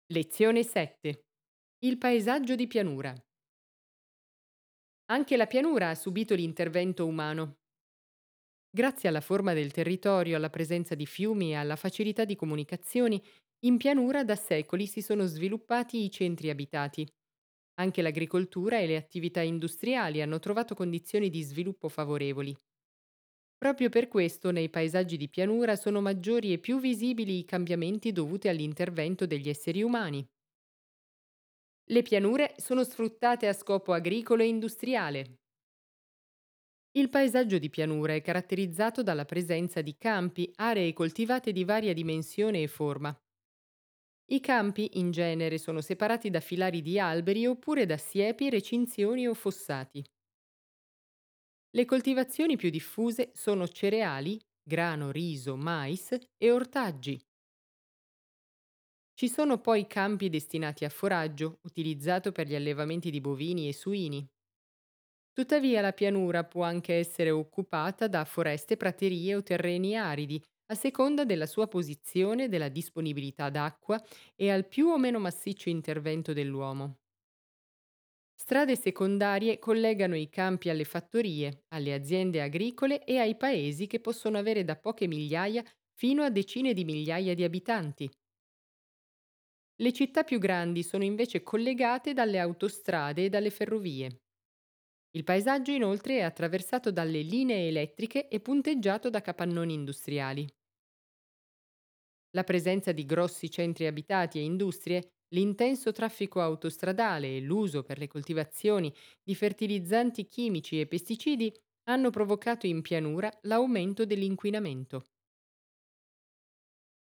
Lezione 7. Il paesaggio di pianura. Anche la pianura ha subito l'intervento umano. Grazie alla forma del territorio, alla presenza di fiumi e alla facilità di comunicazioni, in pianura da secoli si sono sviluppati i centri abitati. Anche l'agricoltura e le attività industriali hanno trovato condizioni di sviluppo favorevoli. Proprio per questo nei paesaggi di pianura sono maggiori e più visibili i cambiamenti dovuti all'intervento degli esseri umani. Le pianure sono sfruttate a scopo agricolo e industriale. Il paesaggio di pianura è caratterizzato dalla presenza di campi, aree coltivate di varia dimensione e forma. I campi, in genere, sono separati da filari di alberi oppure da siepi, recinzioni o fossati. Le coltivazioni più diffuse sono cereali, grano, riso, mais e ortaggi. Ci sono poi campi destinati a foraggio, utilizzato per gli allevamenti di bovini e suini. Tuttavia la pianura può anche essere occupata da foreste, praterie o terreni aridi, a seconda della sua posizione, della disponibilità d'acqua e al più o meno massiccio intervento dell'uomo. Strade secondarie collegano i campi alle fattorie, alle aziende agricole e ai paesi che possono avere da poche migliaia fino a decine di migliaia di abitanti. Le città più grandi sono invece collegate dalle autostrade e dalle ferrovie. Il paesaggio inoltre è attraversato dalle linee elettriche e punteggiato da capannoni industriali. La presenza di grossi centri abitati e industrie, l'intenso traffico autostradale e l'uso per le coltivazioni di fertilizzanti chimici e pesticidi hanno provocato in pianura l'aumento dell'inquinamento.